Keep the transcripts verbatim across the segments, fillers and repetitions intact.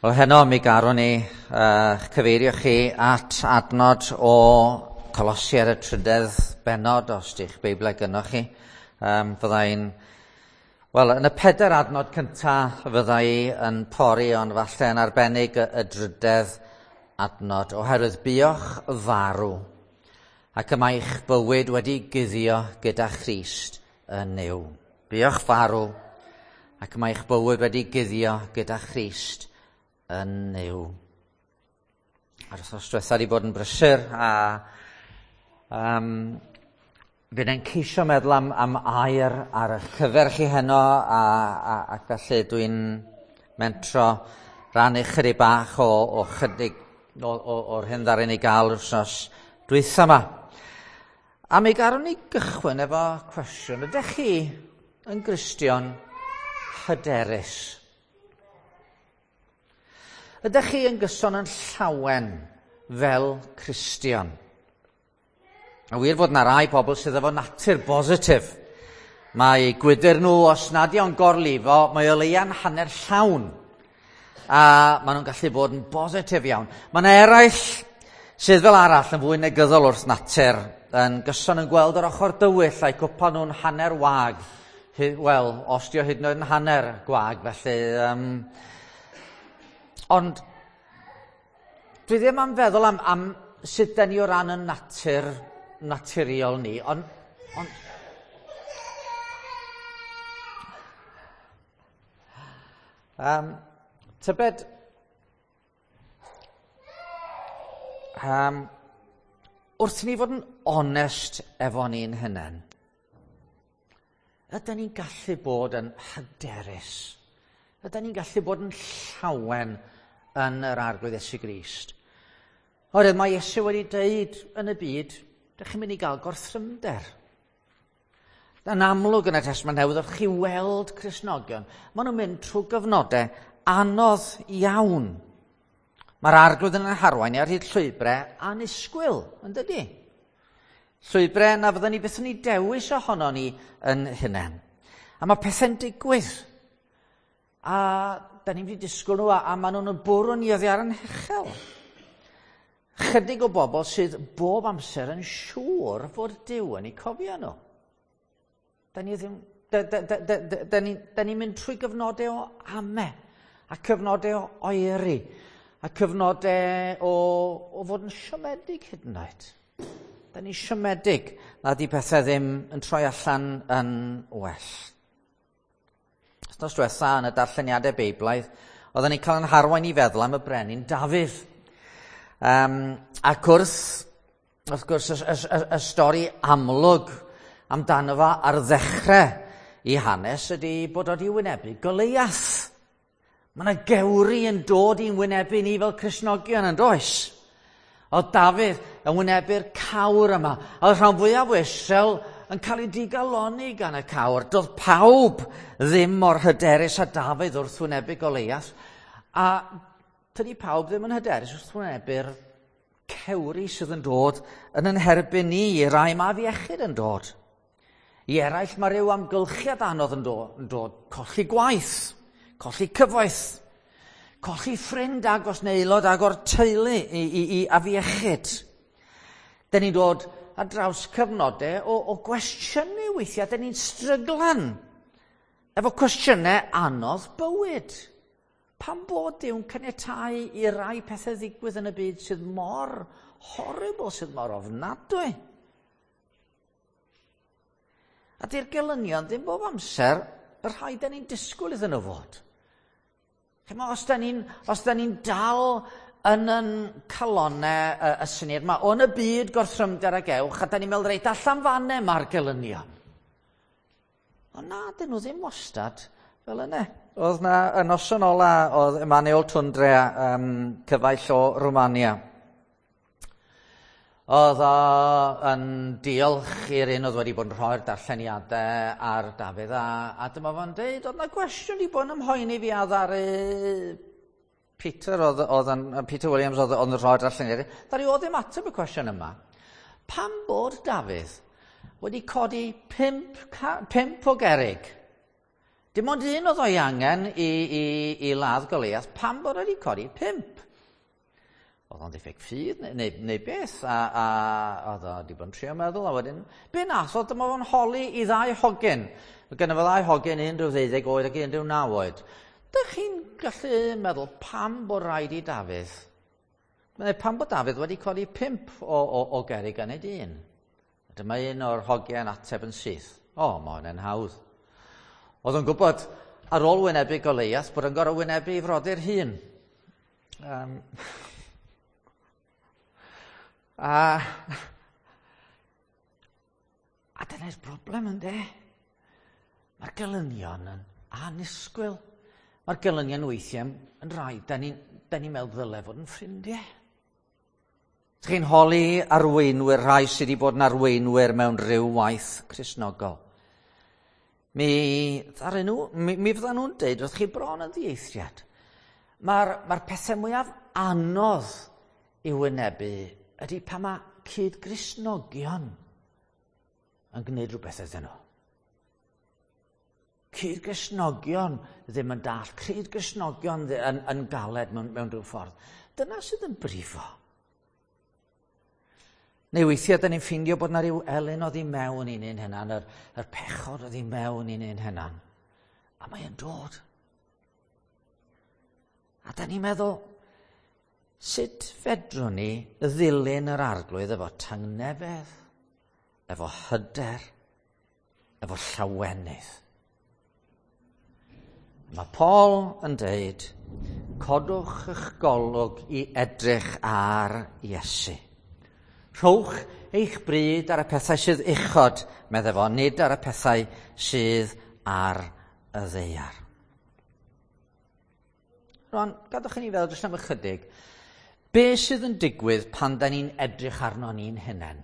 Wel heno mi garwn ni uh, cyfeirio chi at adnod o Colosier y trydydd benod os di'ch Beiblau gynnwch chi. Um, fyddai'n, wel, yn y pedair adnod cynta fyddai yn pori, ond falle yn arbennig y, y drydedd adnod, oherwydd buoch farw, ac y mae'ch bywyd wedi guddio gyda Christ yn niw. Buoch farw, ac y mae'ch bywyd wedi guddio gyda Christ yn niw. Ar wythnos diwetha wedi bod yn brysur, a um, fydd e'n ceisio meddwl am, am air ar y llyfr chi heno, a, a, ac felly dwi'n mentro rannu chydig bach o, o chydig o, o, o'r hyn ddaru ni gael wythnos dwytha yma. A mi garwn ni gychwyn efo cwestiwn. Ydych chi yn Gristion hyderus? Ydych chi yn gyson yn llawen fel Cristion? A wir fod yna rai pobl sydd efo natur bositif. Mae gwydr nhw, os nad yw'n gorlifo, mae o leia'n hanner llawn. A maen nhw'n gallu bod yn bositif iawn. Mae yna eraill sydd fel arall yn fwy negyddol wrth natur, yn gyson yn gweld yr ochr dywyll a'i gwpa nhw'n hanner wag. Wel, os dio hyd yn oed yn hanner gwag, felly... Um, Ond, dwi ddim am feddwl am, am sut da ni o ran y natur, naturiol ni, ond... On, um, tybed, um, wrth ni fod yn onest efo ni'n hynny, ydyn ni'n gallu bod yn hyderus, ydyn ni'n gallu bod yn llawen yn yr arglwydd Iesu Grist. Oherwydd mae Iesu wedi dweud yn y byd, dych chi'n mynd i gael gorthrynder. Yn amlwg yn y Testament Newydd, o'ch chi weld Cristnogion, maen nhw'n mynd trwy gyfnodau anodd iawn. Mae'r arglwydd yn harwain ar hyd llwybrau annisgwyl, yn dydi? Llwybrau na fydden ni beth yn ei dewis ohono ni yn hynny. A mae pethau'n digwydd. A da ni'n wedi disgwyl nhw, a, a maen nhw'n y bwrw ni oddi ar yn hechel. Chydig o bobl sydd bob amser yn siŵr fod Duw yn eu cofio nhw. Da ni ddim, da, da, da, da, da, da ni'n ni mynd trwy gyfnodau o ame, a cyfnodau o oeri, a cyfnodau o, o fod yn siomedig hyd yn oed. Da ni'n siomedig na di pethau ddim yn troi allan yn well. Nos diwetha yn y darlleniadau Beiblaidd, oedden ni'n cael yn harwain i feddwl am y brenin Dafydd. Um, ac wrth, wrth gwrs, y, y, y, y stori amlwg amdano fo ar ddechrau i hanes ydy bod oedd i wynebu Goliath. Mae yna gewri yn dod i'n wynebu ni fel Cristnogion yn does. Oedd Dafydd yn wynebu'r cawr yma. Oedd rhan fwyaf o Israel yn cael ei digaloni gan y cawr. Doedd pawb ddim mor hyderus a Dafydd wrth wynebu Goliath. A tydi pawb ddim yn hyderus wrth wynebu'r cewri sydd yn dod yn yn herbyn ni, i rai mab iechyd yn dod. I eraill mae rhyw amgylchiad anodd yn dod, yn dod. Colli gwaith, colli cyfoeth, colli ffrind agos neu aelod ag o'r teulu i, i, i afiechyd. Da ni'n dod ar draws cyfnodau o, o gwestiynau weithiau. Da ni'n stryglan efo cwestiynau anodd bywyd. Pam bod Dyw'n caniatáu i rai pethau ddigwydd yn y byd sydd mor horrible, sydd mor ofnadwy? A di'r gelynion ddim bob amser y rhai da ni'n disgwyl iddyn nhw fod. Os da ni'n ni dal yn yn calonau y, y syniad yma, o'n y byd gorthrymder ag ewch, a da ni'n meddwl reit allan fanne mae'r gelynion. Ond na, dyn nhw ddim wastad fel yna. Oedd na y noson ola, oedd Emanuel Tundra, um, cyfaill o Rwmania. Oedd o yn diolch i'r un oedd wedi bod yn rhoi'r darlleniadau ar Dafydd, a, a dyma fo'n dweud, oedd na gwestiwn wedi bod yn ymhoeni fi addaru Peter, oedd, oedd yn, Peter Williams oedd yn rhoi'r darlleniadau. Ddari oedd ddim ateb y cwestiwn yma. Pam bod Dafydd wedi codi pimp, pimp o gerig Dim ond un oedd o'i angen i, i, i ladd Goliath, pam bod wedi codi pimp? Oedd o'n diffyg ffydd, neu, neu, neu beth, a, a oedd o wedi bod yn trio meddwl, a wedyn, be nath, oedd dyma fo'n holi i ddau hogyn. Gyda fe ddau hogyn, un rhyw ddeuddeg oed ac un rhyw naw oed. Dych chi'n gallu meddwl pam bod rhaid i Dafydd? Neu pam bod Dafydd wedi codi pimp o, o, o gerig yn ei dyn? Dyma un o'r hogiau'n ateb yn syth. O, mae hwnna'n hawdd. Oedd yn gwybod ar ôl wynebu Goliath bod yn gorau wynebu i frodyr hun. Um, a a dyna'r broblem ynddo. Mae'r gelynion yn anusgwyl. Mae'r gelynion weithiau yn rhaid, da ni'n ni meddwl ddyle fod yn ffrindiau. Chi'n holi arweinwyr, rhai sydd wedi bod yn arweinwyr mewn rhyw waith Cristnogol. Mi, nhw, mi, mi fydda nhw'n dweud, wrth chi bron yn ddieithriad, mae'r mae pethau mwyaf anodd i wynebu ydy pa mae cyd-Gristnogion yn gwneud rhywbeth iddyn nhw. Cyd-Gristnogion ddim yn dall, cyd-Gristnogion yn, yn galed mewn, mewn rhyw ffordd. Dyna sydd yn brifo. Neu weithiau, da ni'n ffindio bod yna rhyw elyn oedd i mewn i'n un hynna'n, yr, yr pechod oedd i mewn i'n un hynna'n. A mae'n dod. A da ni'n meddwl, sut fedrwn ni ddilyn yr arglwydd efo tangnefedd, efo hyder, efo llawenydd. Mae Paul yn dweud, codwch eich golwg i edrych ar Iesu. Rhowch eich bryd ar y pethau sydd uchod, medde fo, nid ar y pethau sydd ar y ddeiar. Rwan, gadwch i ni feddwl jyst am ychydig, be sydd yn digwydd pan da ni'n edrych arno ni'n hunain?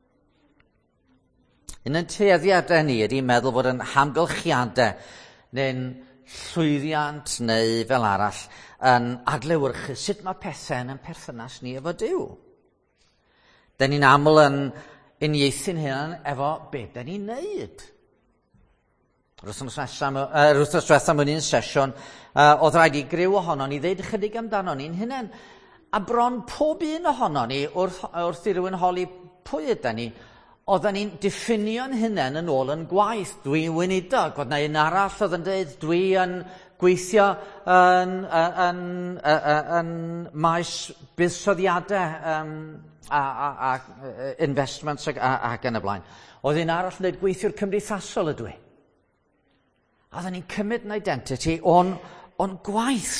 Un yn tueddiadau ni ydy meddwl bod yn hamgylchiadau neu'n llwyddiant neu fel arall yn adlewyrchu sut mae pethau yn perthynas ni efo Duw. Da ni'n aml yn uniaethu'n hyn efo be da ni'n neud. Rwythnos diwethaf mewn un sesiwn, uh, oedd rhaid i griw ohono ni ddeud ychydig amdano ni'n hunain. A bron pob un ohono ni, wrth, wrth i rywun holi pwy ydyn ni, oedden ni'n diffinio'n hunain yn ôl yn gwaith. Dwi'n weinidog, oedd na un arall oedd yn dweud, dwi yn gweithio yn, yn, yn, yn, yn maes buddsoddiadau um, a, a, a investments ac, ac yn y blaen. Oedd un arall yn dweud gweithiwr cymdeithasol ydw i. A oedden ni'n cymryd yn identity o'n, on gwaith.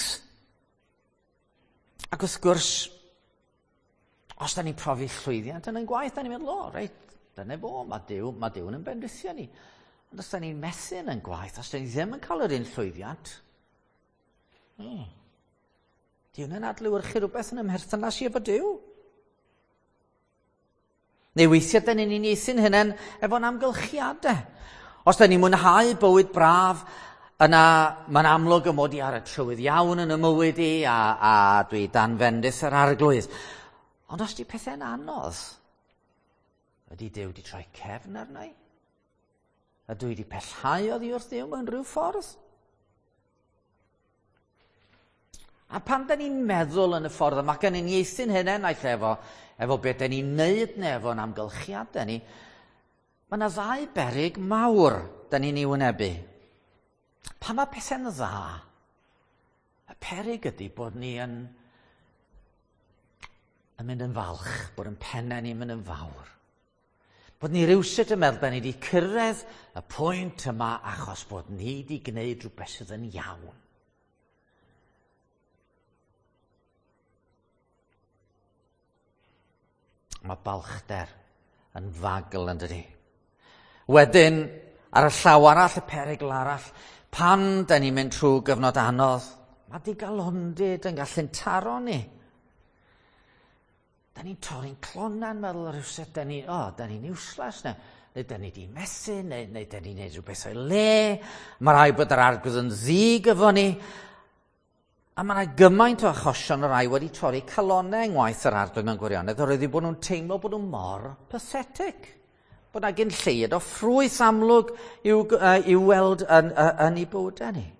Ac wrth gwrs, os da ni'n profi llwyddiant yn ein gwaith, da ni'n meddwl, o, reit, dyna fo, mae Duw, mae Duw yn bendithio ni. Ond os da ni'n methu yn ein gwaith, os da ni ddim yn cael yr un llwyddiant, hmm, Duw yn adlewyrchu rhywbeth yn ymherthynas i efo Duw. Neu weithiau da ni'n uniaethu'n hynny efo'n amgylchiadau. Os da ni'n mwynhau bywyd braf, yna mae'n amlwg y mod i ar y trywydd iawn yn y mywyd i, a, a dwi dan fendith yr arglwydd. Ond os di pethau'n anodd, ydy Duw di troi cefn arna i? Ydw i di pellhau oddi wrth Duw mewn rhyw ffordd? A pan da ni'n meddwl yn y ffordd yma, gan uniaethu'n hynny naill efo, efo beth da ni'n neud neu efo'n amgylchiadau ni, mae yna ddau beryg mawr da ni'n ei wynebu. Pa mae pethau'n dda? Y peryg ydy bod ni yn, yn mynd yn falch, bod yn pennau ni'n mynd yn fawr. Bod ni rywsut yn meddwl bod ni wedi cyrraedd y pwynt yma achos bod ni wedi gwneud rhywbeth sydd yn iawn. Mae balchder yn fagl yn dydi. Wedyn, ar y llaw arall, y perygl arall, pan da ni'n mynd trwy gyfnod anodd, mae digalondyd yn gallu'n taro ni. Da ni'n torri'n clonan meddwl rhywsut, da ni, o, oh, da ni'n useless, neu, neu da ni di methu, neu, neu da ni'n neud rhywbeth o'i le, mae rhaid bod yr arglwydd yn ddig efo ni, a mae yna gymaint o achosion o rai wedi torri calonau yng ngwaith yr arglwydd mewn gwirionedd, oherwydd bod nhw'n teimlo bod nhw'n mor pathetic. bod na gyn lleid o ffrwyth amlwg i'w, uh, i'w weld yn, uh, yn ei bywydau ni.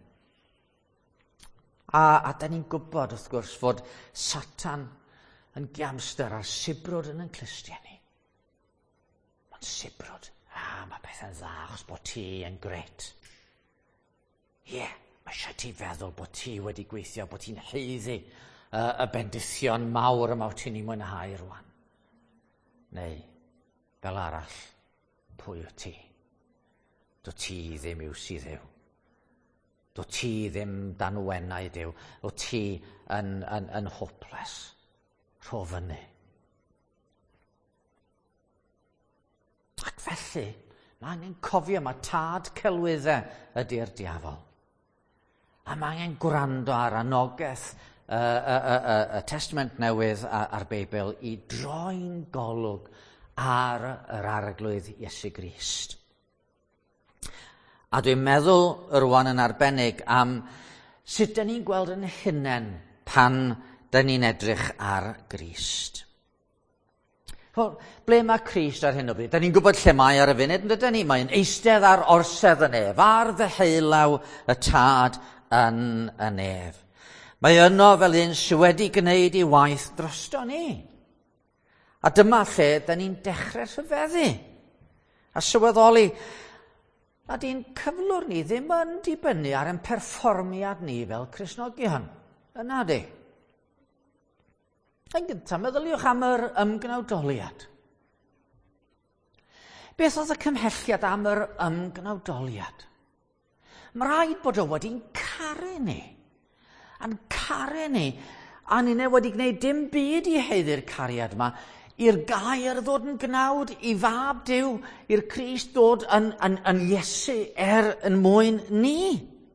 A, a da ni'n gwybod, wrth gwrs, fod Satan yn giamster a'r sibrwd yn yn clustia ni. Mae'n sibrwd. Ah, mae pethau'n dda, achos bod ti yn gret. Ie, yeah, mae eisiau ti feddwl bod ti wedi gweithio, bod ti'n heiddi uh, y bendithion mawr yma o ti'n ei mwynhau rwan. Neu, fel arall, pwy o ti? Do ti ddim yw sydd yw. Do ti ddim dan wennau Duw. Do ti yn, yn, yn hopeless. Rho fyny. Ac felly, mae angen cofio mae tad celwyddau ydy'r diafol. A mae angen gwrando ar anogaeth y uh, uh, uh, uh, uh, Testament Newydd a'r Beibl i droi'n golwg ar yr arglwydd Iesu Grist. A dwi'n meddwl rwan yn arbennig am sut dyn ni'n gweld yn hunain pan dyn ni'n edrych ar Grist. Wel, ble mae Crist ar hyn o bryd? Dyn ni'n gwybod lle mae ar y funud, yn dydyn ni? Mae'n eistedd ar orsedd y nef, ar ddeheulaw y tad yn y nef. Mae yno fel un sydd wedi gwneud ei waith drosto ni. A dyma lle dyn ni'n dechrau rhyfeddu. A sylweddoli, a di'n cyflwr ni ddim yn dibynnu ar ein perfformiad ni fel Cristnogion. Yna di. Yn gyntaf, meddyliwch am yr ymgnawdoliad. Beth oedd y cymhelliad am yr ymgnawdoliad? Mae rhaid bod o wedi'n caru ni. A'n caru ni. A ni'n wedi gwneud dim byd i heiddi'r cariad yma. I'r gair ddod yn gnawd, i fab Duw, i'r Crist ddod yn, yn, yn Iesu er yn mwyn ni.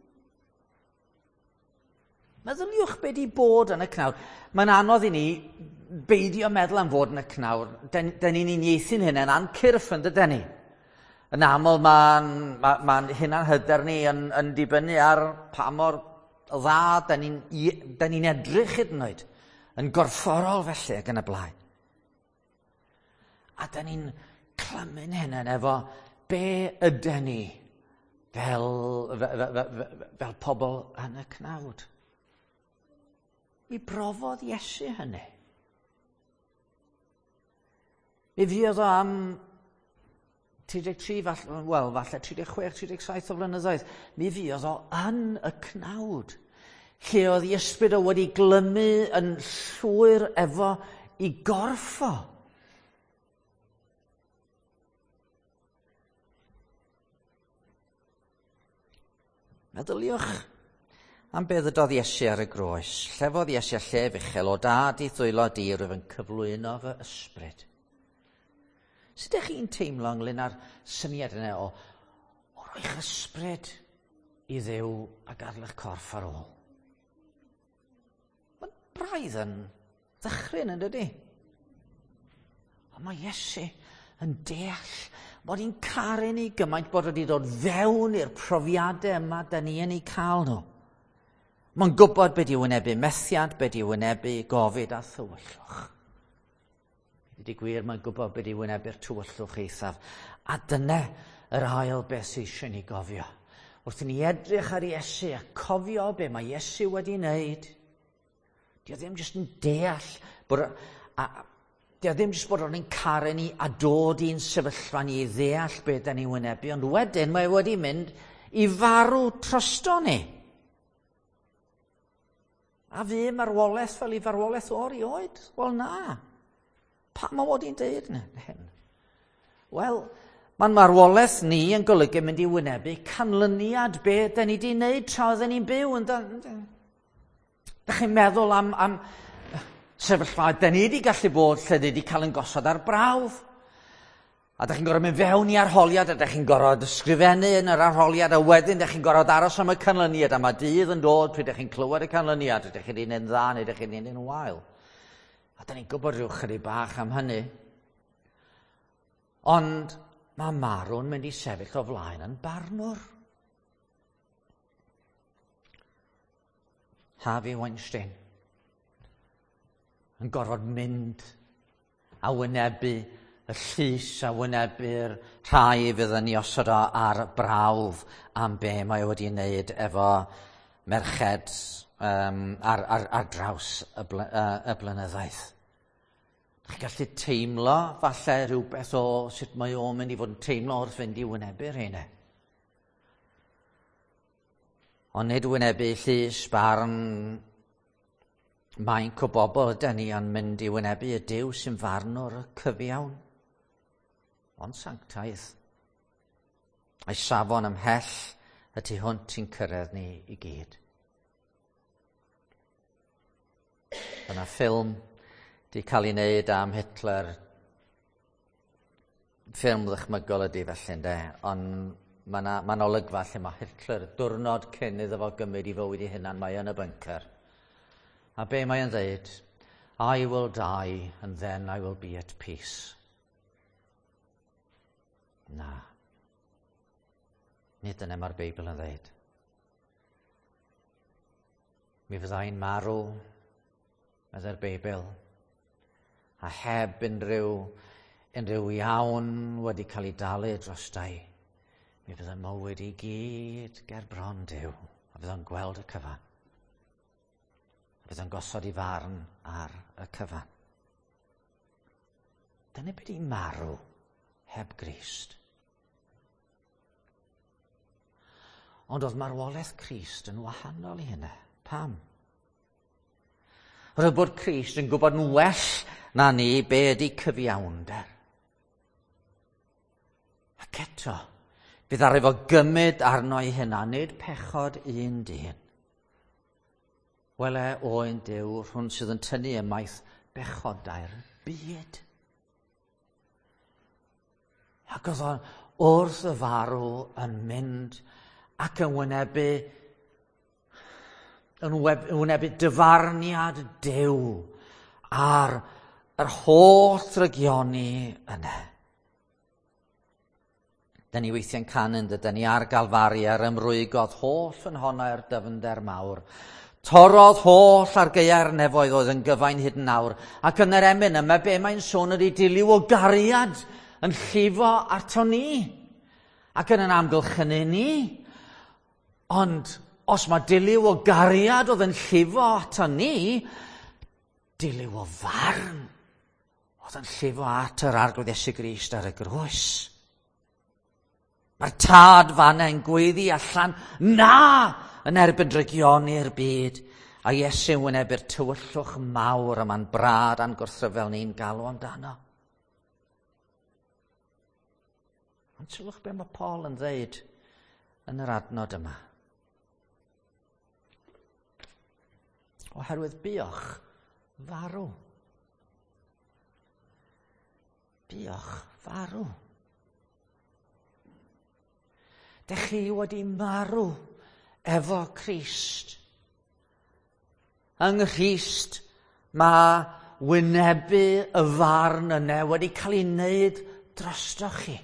Meddyliwch be di bod yn y cnawd. Mae'n anodd i ni beidio meddwl am fod yn y cnawd. Den, den ni'n unieithu'n hyn yn ancyrff yn dydyn ni. Yn aml mae'n ma, ma hynna'n hyder ni yn, yn dibynnu ar pa mor dda den ni'n ni edrych hyd yn oed. Yn gorfforol felly ac yn y blaen. A dyn ni'n clymu'n hynny efo be ydyn ni fel, fel, fel, fel pobl yn y cnawd. Mi brofodd Iesu hynny. Mi fuodd o am tri deg tri, wel, falle tri deg chwech, tri deg saith o flynyddoedd. Mi fuodd o yn y cnawd, lle oedd ei ysbryd o wedi glymu yn llwyr efo i gorff o. Meddyliwch am be ddydodd Iesu ar y groes. Llefodd Iesu a lle uchel o dad i ddwylo dir oedd yn cyflwyno fy ysbryd. Sut ydych chi'n teimlo ynglyn â'r syniad yna o, o roi'ch ysbryd i Dduw a gadael eich corff ar ôl? Mae'n braidd yn ddychryn yn dydi? Ond mae Iesu yn deall bod hi'n caru ni gymaint bod wedi dod fewn i'r profiadau yma da ni yn ei cael nhw. Mae'n gwybod beth i wynebu methiad, beth i wynebu gofid a thywyllwch. Ydy gwir, mae'n gwybod beth i wynebu'r tywyllwch eithaf. A dyna yr ail beth sydd eisiau ni gofio. Wrth i ni edrych ar Iesu a cofio be mae Iesu wedi wneud, di o ddim jyst yn deall bod... A, Di o ddim jyst bod o'n caru ni a dod i'n sefyllfa ni i ddeall beth da ni'n wynebu, ond wedyn mae wedi mynd i farw trosto ni. A fi marwolaeth fel i farwolaeth o'r i oed? Wel na. Pa mae wedi'n deud hyn? Wel, mae'n marwolaeth ni yn golygu mynd i wynebu canlyniad beth da ni wedi wneud tra oedden ni'n byw. Da chi'n meddwl am... am sefyllfa, da ni wedi gallu bod lle ni wedi cael yn gosod ar brawf. A da chi'n gorfod mynd fewn i arholiad, a da chi'n gorfod ysgrifennu yn yr arholiad, a wedyn da chi'n gorfod aros am y canlyniad, a mae dydd yn dod pryd da chi'n clywed y canlyniad, ydych chi'n un yn dda neu ydych chi'n un yn wael. A da ni'n gwybod rhyw chydig bach am hynny. Ond mae marw'n mynd i sefyll o flaen yn barnwr. Harvey Weinstein yn gorfod mynd a wynebu y llys a wynebu'r rhai fydd yn ei osod o ar brawf am be mae wedi wneud efo merched um, ar, ar, ar draws y, bl uh, y blynyddoedd. Chi'n gallu teimlo falle rhywbeth o sut mae o'n mynd i fod yn teimlo wrth fynd i wynebu'r hynny. Ond nid wynebu llys barn mae'n o bobl ydy ni yn mynd i wynebu y Duw sy'n farnwr y cyfiawn, ond sanctaidd. A'i safon ymhell y tu hwnt sy'n cyrraedd ni i gyd. Yna ffilm di cael ei wneud am Hitler, ffilm ddychmygol ydy felly ynde, ond mae'n ma olygfa lle mae Hitler diwrnod cyn iddo fo gymryd i fywyd i hunan, mae yn y bunker. A be mae'n dweud? I will die and then I will be at peace. Na. Nid yna mae'r Beibl yn dweud. Mi fyddai'n marw, ydy'r Beibl, a heb unrhyw, unrhyw iawn wedi cael ei dalu drostai, mi fydd y mywyd i gyd ger bron Duw, a fydd o'n gweld y cyfan. A fydd o'n gosod i farn ar y cyfan. Dyna beth i marw heb Grist. Ond oedd marwolaeth Crist yn wahanol i hynna. Pam? Roedd bod Crist yn gwybod yn well na ni be ydy cyfiawnder. Ac eto, bydd ar efo gymryd arno i hynna, nid pechod un dyn. Wel e oen Duw rhwng sydd yn tynnu ymaith bechodau'r byd. Ac oedd o'n wrth y farw yn mynd ac yn wynebu, yn wynebu dyfarniad Duw ar yr holl rygioni yna. Da ni weithio'n canu, da ni ar Galfari ar ymrwygodd holl yn honna i'r dyfnder mawr. Torodd holl ar gaeau'r nefoedd oedd yn gyfain hyd yn nawr. Ac yn yr emyn yma, be mae'n sôn ydy diliw o gariad yn llifo ato ni. Ac yn yn amgylch yn ni. Ond os mae diliw o gariad oedd yn llifo ato ni, diliw o farn oedd yn llifo at yr arglwydd Iesu Grist ar y grwys. Mae'r tad fanna yn gweiddi allan, na, yn erbyn rygioni'r byd, a Iesu'n wynebu'r tywyllwch mawr yma'n brad a'n gwrthryfel ni'n galw amdano. Ond sylwch be mae Paul yn dweud yn yr adnod yma. Oherwydd buoch farw. Buoch farw. Dych chi wedi marw efo Crist. Yng Nghrist mae wynebu y farn yna wedi cael ei wneud drostoch chi.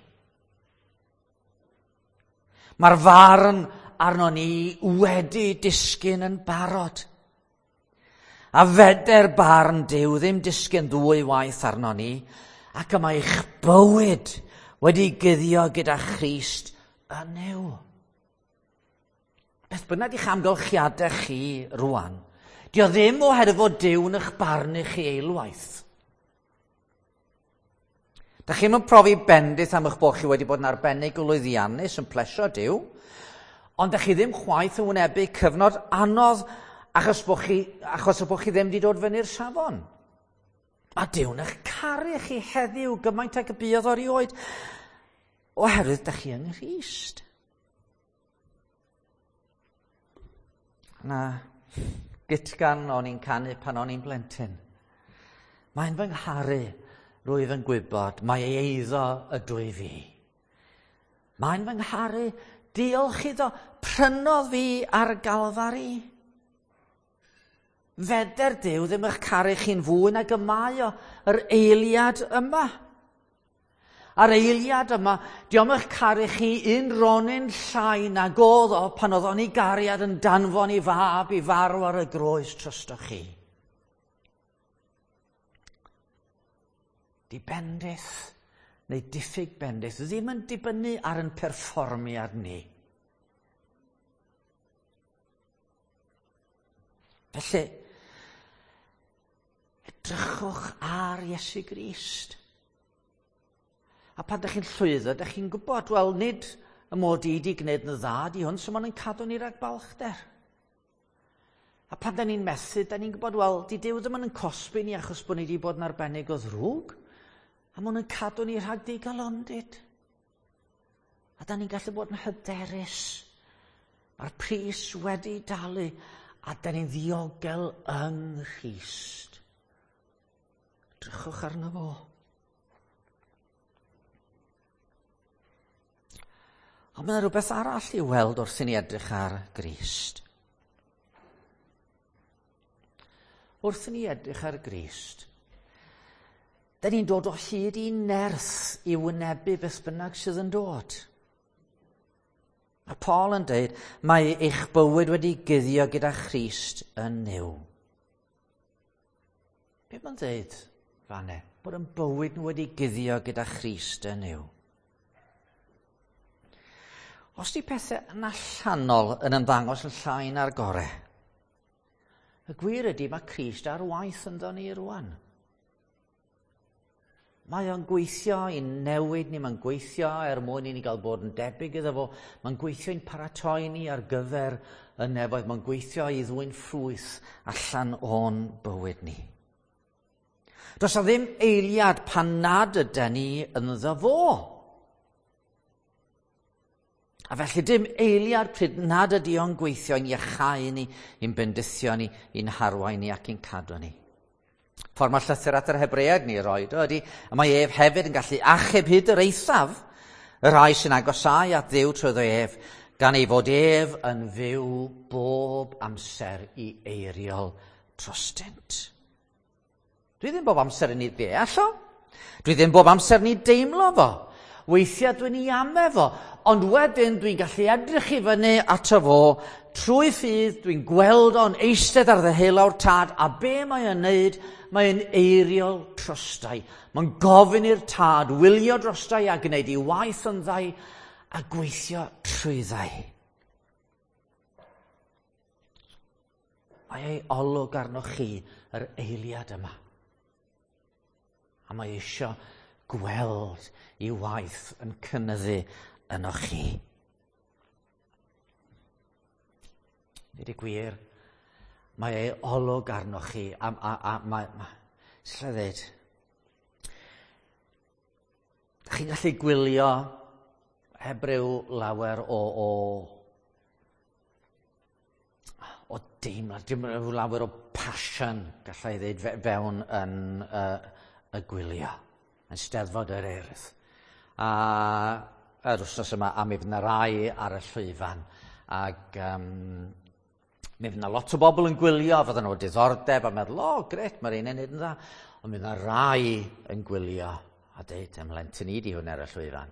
Mae'r farn arno ni wedi disgyn yn barod. A feder barn Duw ddim disgyn ddwy waith arno ni, ac yma eich bywyd wedi guddio gyda Christ yn yw. Beth bynnag i'ch amgylchiadau chi rwan, dio ddim oherwydd fod Duw yn eich barnu chi eilwaith. Da chi'n mynd profi bendith am eich bod chi wedi bod yn arbennig o lwyddiannus yn plesio Duw, ond da chi ddim chwaith yn wynebu cyfnod anodd achos bod chi, achos bod chi ddim wedi dod fyny'r safon. Mae Duw'n eich caru chi heddiw gymaint ag y buodd o'r ioed, oherwydd da chi yng Nghrist. Na, gitgan o'n i'n canu pan o'n i'n blentyn. Mae'n fy ngharu rwyf yn gwybod mae ei eiddo y dwy fi. Mae'n fy ngharu diolch iddo prynodd fi ar Galfari. Feder Duw ddim eich caru chi'n fwy nag y mae o yr eiliad yma. A'r eiliad yma, diom eich caru chi un ronyn llai nag oedd o pan oedd o'n i gariad yn danfon i fab i farw ar y groes trystoch chi. Di bendith neu diffyg bendith ddim yn dibynnu ar yn perfformiad ni. Felly, edrychwch ar Iesu Grist. A pan ydych chi'n llwyddo, ydych chi'n gwybod, wel, nid y mod i wedi gwneud yn dda, di hwn, so ma'n yn cadw ni rhag balchder. A pan da ni'n methu, da ni'n gwybod, wel, di Duw ddim yn cosbi ni achos bod ni wedi bod yn arbennig o ddrwg, a ma'n yn cadw ni rhag digalondid. A da ni'n gallu bod yn hyderus. Mae'r pris wedi dalu, a da ni'n ddiogel yng Nghrist. Drychwch arno fo. Ond mae yna rhywbeth arall i weld wrth i ni edrych ar Grist. Wrth i ni edrych ar Grist, da ni'n dod o hyd i nerth i wynebu beth bynnag sydd yn dod. Mae Paul yn dweud, mae eich bywyd wedi guddio gyda Christ yn niw. Be mae'n dweud fanne? Bod yn bywyd nhw wedi guddio gyda Christ yn niw. Os di pethau yn allanol yn ymddangos yn llai na'r gore, y gwir ydy mae Crist ar waith ynddo ni rwan. Mae o'n gweithio i newid ni, mae'n gweithio er mwyn i ni gael bod yn debyg iddo fo, mae'n gweithio i'n paratoi ni ar gyfer y nefoedd, mae'n gweithio i ddwyn ffrwyth allan o'n bywyd ni. Does na ddim eiliad pan nad ydyn ni ynddo fo. A felly dim eiliad pryd nad ydy o'n gweithio i'n iachau ni, i'n bendithio ni, i'n harwain ni ac i'n cadw ni. Ffordd mae llythyr at yr Hebreaid ni roed ydy, a mae ef hefyd yn gallu achub hyd yr eithaf, y rai sy'n agosau at Dduw trwyddo ef, gan ei fod ef yn fyw bob amser i eiriol trostynt. Dwi ddim bob amser yn ei ddeall o. Dwi ddim bob amser yn ei deimlo fo. Weithiau dwi'n ei ame fo, ond wedyn dwi'n gallu edrych i fyny ato fo, trwy ffydd dwi'n gweld o'n eistedd ar ddeheulo'r tad, a be mae'n neud, mae'n eiriol trostau. Mae'n gofyn i'r tad, wylio drostau a gwneud ei waith yn ddau, a gweithio trwyddau. Mae ei olwg arnoch chi yr eiliad yma. A mae eisiau gweld ei waith yn cynyddu ynoch chi. Dweud y gwir, mae ei olwg arnoch chi, a, a, a mae, ma, sut lle ddweud, chi'n gallu gwylio Hebrew lawer o, o, o deimlad, dim lawer o passion, gallai ddweud, fe, fewn yn uh, y gwylio, yn steddfod yr Urdd. A yr wsos yma, a mi fydd yna rai ar y llwyfan, ac um, mi fydd yna lot o bobl yn gwylio, fydden nhw diddordeb, a meddwl, o, gret, mae'r un yn neud yn dda. Ond mi fydd yna rai yn gwylio, a dweud, ymlentyn i di hwn ar y llwyfan.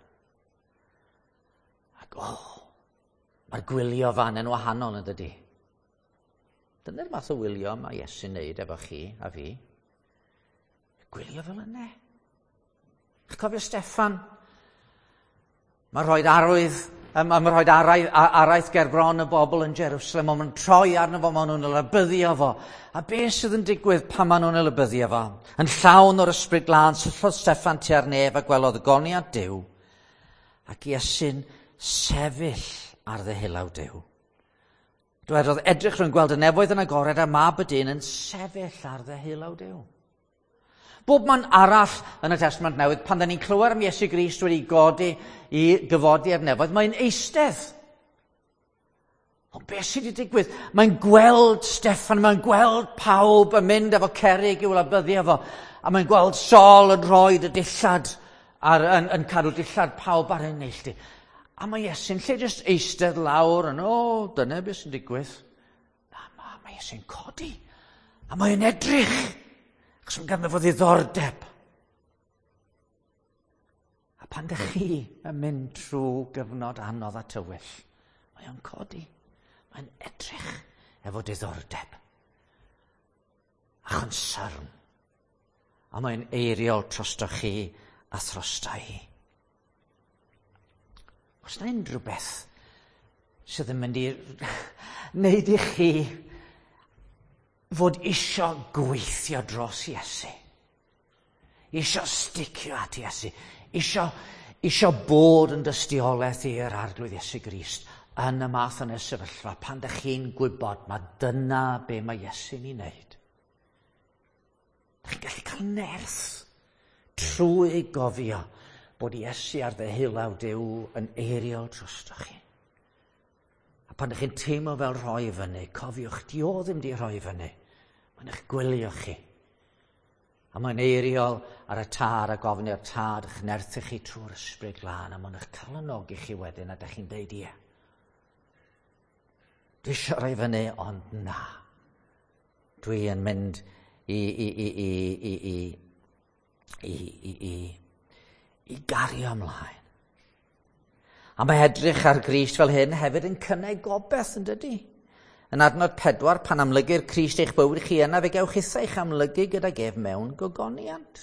Ac, o, mae'r gwylio fan yn wahanol yn dydi. Dyna'r math o wylio mae Iesu'n neud efo chi a fi. Gwylio fel yna. Chi'n cofio Steffan? Mae'n rhoi arwydd, mae'n rhoi araith, araith ger bron y bobl yn Jerusalem, ond mae'n troi arno fo, maen nhw'n ylybyddio fo. A beth sydd yn digwydd pan maen nhw'n ylybyddio fo? Yn llawn o'r ysbryd glân, syllodd Steffan tua'r nef a gwelodd y goniad Duw, ac Iesu'n sefyll ar ddehilaw Duw. Dywedodd edrych rwy'n gweld y nefoedd yn agored a mab y dyn yn sefyll ar ddehilaw Duw. Bob man arall yn y Testament Newydd, pan da ni'n clywed am Iesu Grist wedi godi i gyfodi ar nefoedd, mae'n eistedd. Ond beth sydd wedi digwydd? Mae'n gweld Steffan, mae'n gweld pawb yn mynd efo cerrig i'w labyddio fo, a mae'n gweld Sol yn rhoi y dillad, ar, yn, yn cadw dillad pawb ar ei neilltu. A mae Iesu'n lle jyst eistedd lawr, yn o, dyna beth sy'n digwydd. Na, ma, mae Iesu'n codi, a mae'n edrych. Ac sy'n ganddo fo ddiddordeb. A pan dych chi yn mynd trwy gyfnod anodd a tywyll, mae o'n codi, mae'n edrych efo diddordeb. A chonsarn. A mae'n eiriol trosto chi a throstau hi. Os yna unrhyw beth sydd yn mynd i wneud i chi fod isio gweithio dros Iesu, isio sticio at Iesu, isio, isio bod yn dystiolaeth i'r arglwydd Iesu Grist yn y math yn y sefyllfa pan ydych chi'n gwybod mae dyna be mae Iesu'n ei wneud. Chi'n gallu cael nerth trwy gofio bod Iesu ar ddehilaw Duw yn eiriol drosto chi. A pan ydych chi'n teimlo fel rhoi fyny, cofiwch, di o ddim di rhoi fyny. Mae'n eich gwylio chi. A mae'n eiriol ar y tad a gofyn i'r tad eich nerthu chi trwy'r ysbryd glân, a mae'n eich calanogi chi wedyn a ydych chi'n deud ie. Dwi eisiau rhoi fyny, ond na. Dwi yn mynd i, i, i, i, i, i, i, i, i, i gario ymlaen. A mae edrych ar Grist fel hyn hefyd yn cynnau gobeith yn dydy. Yn adnod pedwar, pan amlygu'r Crist eich bywyd chi yna, fe gewch chi eich amlygu gyda gef mewn gogoniant.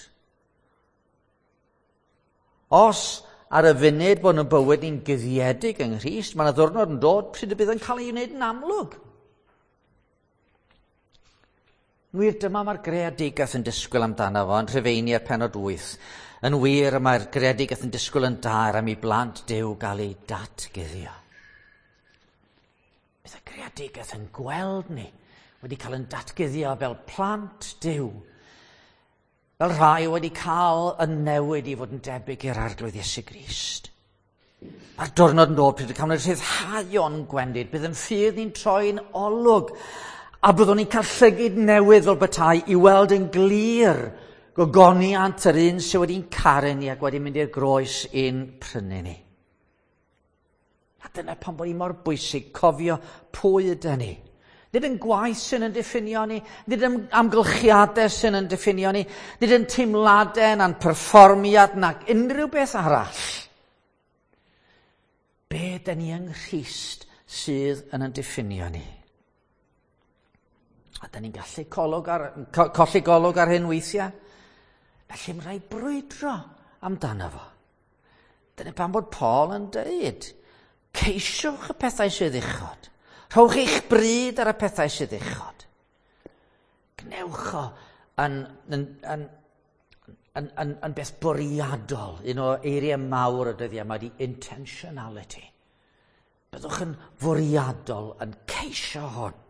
Os ar y funud bod yn bywyd ni'n gyddiedig yng Nghrist, mae yna ddwrnod yn dod pryd y bydd yn cael ei wneud yn amlwg. Wir, dyma mae'r greadigaeth yn disgwyl amdano fo yn Rhufeiniaid pennod wyth. Yn wir, mae'r greadigaeth yn disgwyl yn daer am ei blant Duw gael ei datguddio. Bydd y greadigaeth yn gweld ni wedi cael yn datguddio fel plant Duw. Fel rhai wedi cael yn newid i fod yn debyg i'r arglwydd Iesu Grist. Mae'r diwrnod yn dod pryd y cael yn rhyddhau'n gwendid, bydd yn ffydd ni'n troi'n olwg, a byddwn ni'n cael llygyd newydd fel betai i weld yn glir gogoniant yr un sydd wedi'n caru ni ac wedi mynd i'r groes i'n prynu ni. A dyna pan bod ni mor bwysig cofio pwy ydyn ni. Nid yn gwaith sy'n yn diffinio ni, nid yn amgylchiadau sy'n yn diffinio ni, nid yn teimladau na'n perfformiad nac unrhyw beth arall. Be ydyn ni yng Nghrist sydd yn yn diffinio ni? A da ni'n gallu colwg ar, co, colli golwg ar hyn weithiau. Felly mae'n rhaid brwydro amdano fo. Dyna pan bod Paul yn dweud, ceisiwch y pethau sydd uchod. Rhowch eich bryd ar y pethau sydd uchod. Gnewch o yn, yn, yn, yn, yn, yn beth bwriadol. Un o eiriau mawr y dyddiau yma di intentionality. Byddwch yn fwriadol yn ceisio hwn.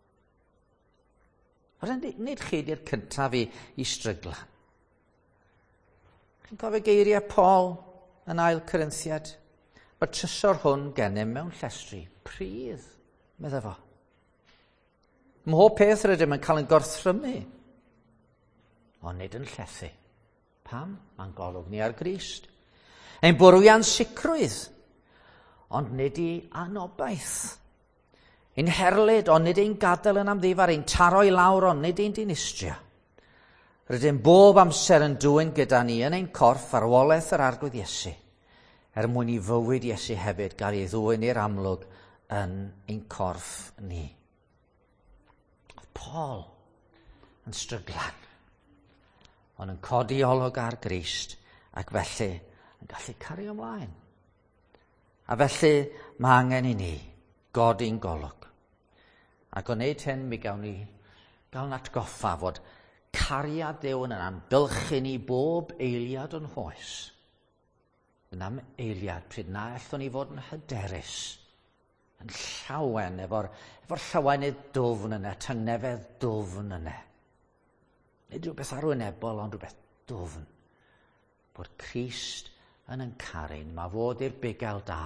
Nid chi di'r cyntaf i, i stryglan. Chi'n cofio geiriau Paul yn ail Corinthiad? Mae trysor hwn gennym mewn llestri. Prydd, medda fo. Mhob peth rydym yn cael yn gorthrymu. Ond nid yn llethu. Pam? Mae'n golwg ni ar Grist. Ein bwrwia'n sicrwydd. Ond nid i anobaith. Ein herlyd, ond nid ein gadael yn amddifar, ein taro i lawr, ond nid ein dinistrio. Rydym bob amser yn dwyn gyda ni yn ein corff ar wolaeth yr arglwydd Iesu, er mwyn i fywyd Iesu hefyd gael ei ddwyn i'r amlwg yn ein corff ni. Oedd Paul yn stryglan, ond yn codi olwg ar Grist, ac felly yn gallu cario ymlaen. A felly mae angen i ni godi'n golwg. Ac o wneud hyn, mi gawn ni gael yn atgoffa fod cariad Duw yn amgylchu ni bob eiliad o'n hoes. Yna'n eiliad pryd na allwn ni fod yn hyderus, yn llawen, efo'r efo llawenydd dwfn yna, tangnefedd dwfn yna. Nid rhywbeth arwynebol, ond rhywbeth dwfn. Bod Crist yn yn caru, mae fod i'r bugail da.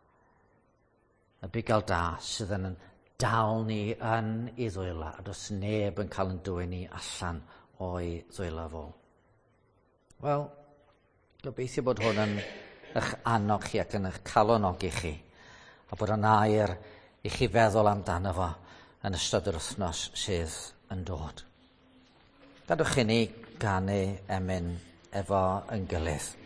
Y bugail da sydd yn dal ni yn ei ddwyla, a does neb yn cael yn dwyn ni allan o'i ddwyla fo. Wel, gobeithio bod hwn yn eich annog chi ac yn eich calonogi chi, a bod yn air i chi feddwl amdano fo yn ystod yr wythnos sydd yn dod. Gadwch i ni ganu emyn efo yn gilydd.